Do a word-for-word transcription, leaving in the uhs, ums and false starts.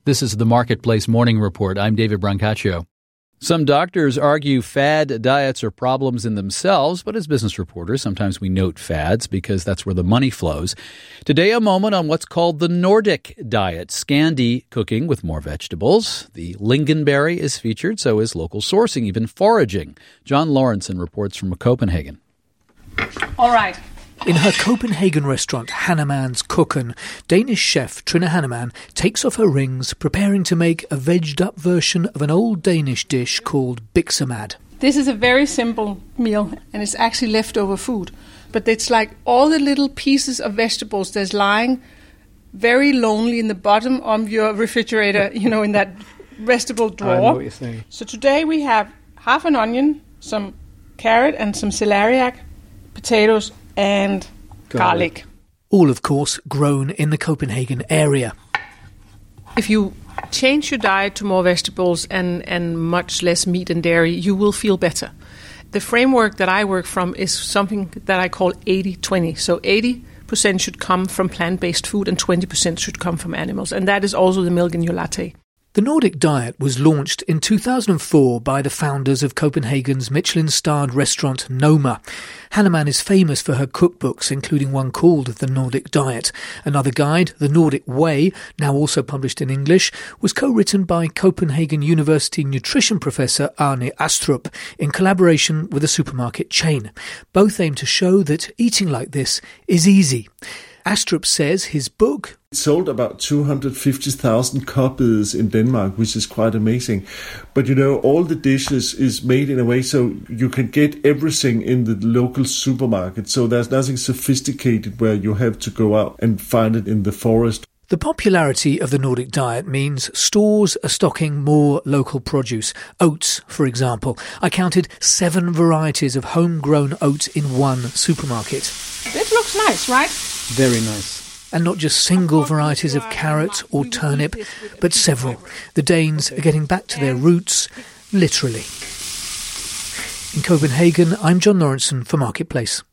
This is the Marketplace Morning Report. I'm David Brancaccio. Some doctors argue fad diets are problems in themselves, but as business reporters, sometimes we note fads because that's where the money flows. Today, a moment on what's called the Nordic diet, Scandi cooking with more vegetables. The lingonberry is featured, so is local sourcing, even foraging. John Lawrenson reports from Copenhagen. All right. In her Copenhagen restaurant, Hanneman's Køkken, Danish chef Trine Hanneman takes off her rings, preparing to make a vegged-up version of an old Danish dish called biksemad. This is a very simple meal, and it's actually leftover food. But it's like all the little pieces of vegetables that's lying very lonely in the bottom of your refrigerator, you know, in that vegetable drawer. I know what you're saying. So today we have half an onion, some carrot and some celeriac, potatoes, and garlic. garlic. All, of course, grown in the Copenhagen area. If you change your diet to more vegetables and, and much less meat and dairy, you will feel better. The framework that I work from is something that I call eighty twenty. So eighty percent should come from plant-based food and twenty percent should come from animals. And that is also the milk in your latte. The Nordic diet was launched in two thousand four by the founders of Copenhagen's Michelin-starred restaurant Noma. Hanneman is famous for her cookbooks, including one called The Nordic Diet. Another guide, The Nordic Way, now also published in English, was co-written by Copenhagen University nutrition professor Arne Astrup in collaboration with a supermarket chain. Both aim to show that eating like this is easy. Astrup says his book It sold about two hundred fifty thousand copies in Denmark, which is quite amazing. But, you know, all the dishes is made in a way so you can get everything in the local supermarket. So there's nothing sophisticated where you have to go out and find it in the forest. The popularity of the Nordic diet means stores are stocking more local produce. Oats, for example. I counted seven varieties of homegrown oats in one supermarket. This looks nice, right? Very nice. And not just single varieties of carrot or turnip, but several. The Danes are getting back to their roots, literally. In Copenhagen, I'm John Lawrenson for Marketplace.